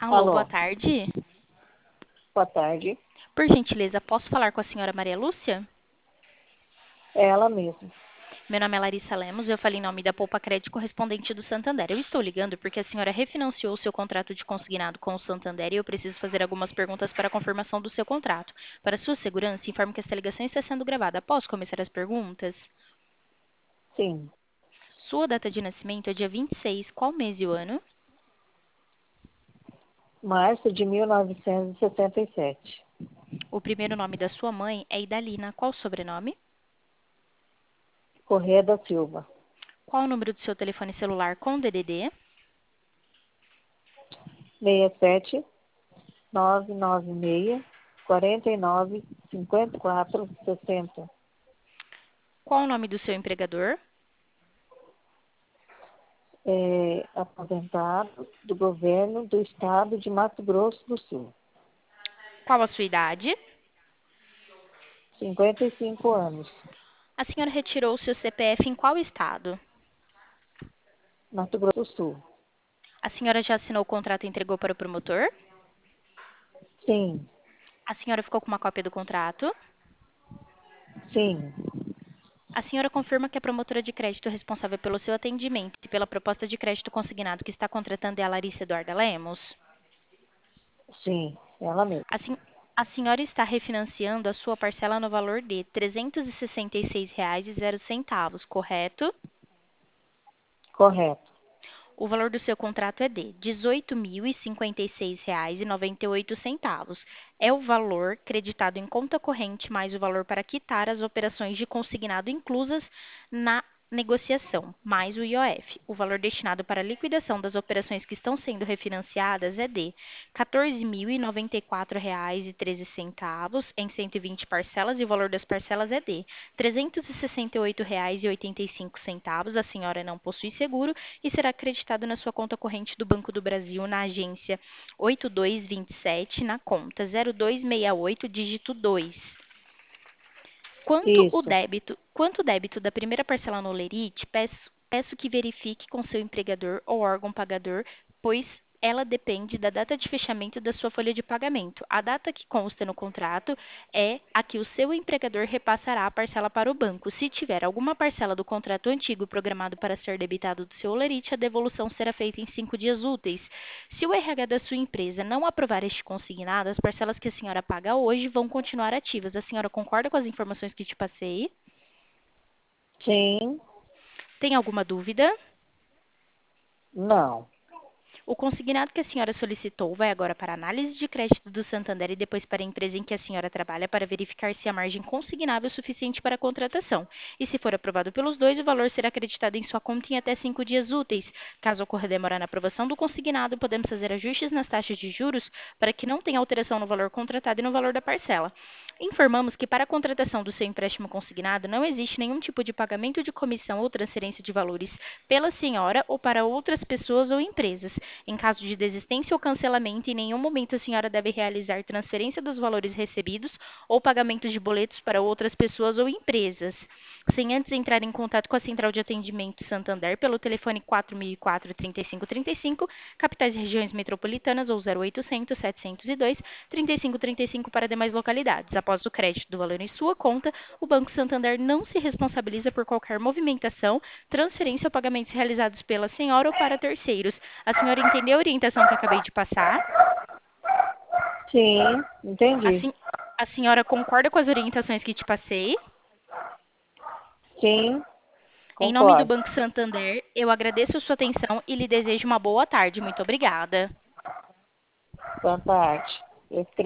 Alô, boa Alô, tarde. boa tarde. Por gentileza, posso falar com a senhora Maria Lúcia? É ela mesma. Meu nome é Larissa Lemos e eu falei em nome da Poupa Crédito correspondente do Santander. Eu estou ligando porque a senhora refinanciou o seu contrato de consignado com o Santander e eu preciso fazer algumas perguntas para a confirmação do seu contrato. Para sua segurança, informo que esta ligação está sendo gravada. Posso começar as perguntas? Sim, Sua data de nascimento é dia 26, qual mês e o ano? março de 1967. O primeiro nome da sua mãe é Idalina, qual o sobrenome? Correia da Silva. Qual o número do seu telefone celular com DDD? 67 996 49 54 60. Qual o nome do seu empregador? É aposentado do governo do estado de Mato Grosso do Sul. Qual a sua idade? 55 anos. A senhora retirou o seu CPF em qual estado? Mato Grosso do Sul. A senhora já assinou o contrato e entregou para o promotor? Sim, A senhora ficou com uma cópia do contrato? sim, A senhora confirma que a promotora de crédito responsável pelo seu atendimento e pela proposta de crédito consignado que está contratando é a Larissa Eduarda Lemos? sim, ela mesma. A, sen- a senhora está refinanciando a sua parcela no valor de R$ 366,00, correto? Correto. O valor do seu contrato é de R$ 18.056,98. É o valor creditado em conta corrente mais o valor para quitar as operações de consignado inclusas na negociação, mais o IOF. O valor destinado para a liquidação das operações que estão sendo refinanciadas é de R$ 14.094,13 em 120 parcelas e o valor das parcelas é de R$ 368,85. A senhora não possui seguro e será acreditado na sua conta corrente do Banco do Brasil na agência 8227 na conta 0268 dígito 2. Isso. Quanto o débito da primeira parcela no Lerite, peço que verifique com seu empregador ou órgão pagador, pois ela depende da data de fechamento da sua folha de pagamento. A data que consta no contrato é a que o seu empregador repassará a parcela para o banco. Se tiver alguma parcela do contrato antigo programado para ser debitado do seu Lerite, a devolução será feita em 5 dias úteis. Se o RH da sua empresa não aprovar este consignado, as parcelas que a senhora paga hoje vão continuar ativas. A senhora concorda com as informações que te passei? Sim, Tem alguma dúvida? não. O consignado que a senhora solicitou vai agora para a análise de crédito do Santander e depois para a empresa em que a senhora trabalha para verificar se a margem consignável é suficiente para a contratação. E se for aprovado pelos dois, o valor será acreditado em sua conta em até 5 dias úteis. Caso ocorra demora na aprovação do consignado, podemos fazer ajustes nas taxas de juros para que não tenha alteração no valor contratado e no valor da parcela. Informamos que para a contratação do seu empréstimo consignado não existe nenhum tipo de pagamento de comissão ou transferência de valores pela senhora ou para outras pessoas ou empresas. Em caso de desistência ou cancelamento, em nenhum momento a senhora deve realizar transferência dos valores recebidos ou pagamento de boletos para outras pessoas ou empresas, sem antes entrar em contato com a Central de Atendimento Santander pelo telefone 4004-3535, capitais e regiões metropolitanas ou 0800 702 3535 para demais localidades. Após o crédito do valor em sua conta, o Banco Santander não se responsabiliza por qualquer movimentação, transferência ou pagamentos realizados pela senhora ou para terceiros. A senhora entendeu a orientação que acabei de passar? Sim, A, entendi. sen- a senhora concorda com as orientações que te passei? Sim, Em nome do concordo. Banco Santander, eu agradeço a sua atenção e lhe desejo uma boa tarde. Muito obrigada. Boa tarde. Eu